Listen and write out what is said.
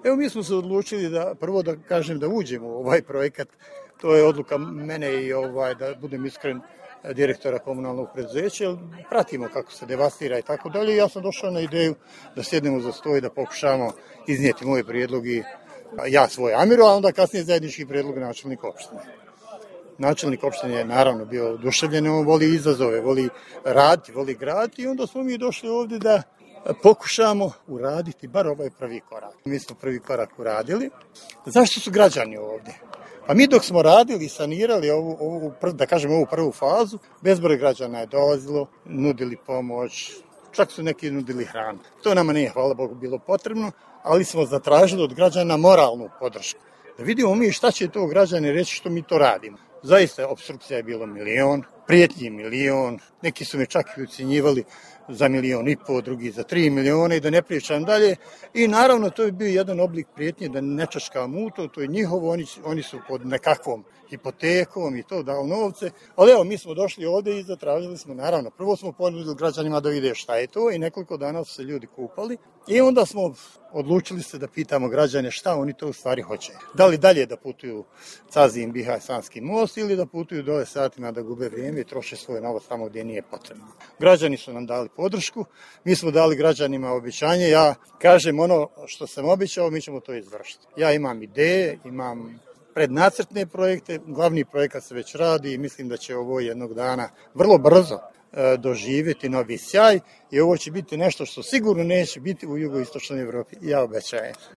Evo mi smo se odlučili da prvo da kažem da uđemo u ovaj projekat. To je odluka mene i da budem iskren direktora komunalnog preduzeća, jer pratimo kako se devastira i tako dalje. Ja sam došao na ideju da sjednemo za sto i da pokušamo iznijeti moje prijedlog i ja svoj Amiru, a onda kasnije zajednički prijedlog načelnika opštine. Načelnik opštine je naravno bio oduševljen, on voli izazove, voli raditi, voli graditi i onda smo mi došli ovdje da pokušamo uraditi bar ovaj prvi korak. Mi smo prvi korak uradili. Zašto su građani ovdje? Pa mi dok smo radili i sanirali ovu prvu fazu, bezbroj građana je dolazilo, nudili pomoć, čak su neki nudili hranu. To nama nije, hvala Bogu, bilo potrebno, ali smo zatražili od građana moralnu podršku. Da vidimo mi šta će to građani reći što mi to radimo. Zaista, opstrukcija je bilo 1 000 000, prijetnji 1 000 000, neki su me čak i ucjenjivali za 1,5 miliona, drugi za 3 miliona i da ne pričam dalje. I naravno to je bio jedan oblik prijetnje da ne čaškam u to je njihovo, oni su pod nekakvom hipotekom i to dali novce. Ali evo, mi smo došli ovdje i zatražili smo, naravno, prvo smo ponudili građanima da vide šta je to i nekoliko dana su se ljudi kupali. I onda smo odlučili se da pitamo građane šta oni to u stvari hoće. Da li dalje da putuju Cazin, Bihać, Sanski most ili da putuju dole satima da gube vrijeme i troše svoj novac tamo gdje nije potrebno. Građani su nam dali podršku, mi smo dali građanima obećanje, ja kažem ono što sam obećao, mi ćemo to izvršiti. Ja imam ideje, imam prednacrtne projekte, glavni projekat se već radi i mislim da će ovo jednog dana vrlo brzo doživjeti novi sjaj i ovo će biti nešto što sigurno neće biti u jugoistočnoj Evropi, ja obećajem.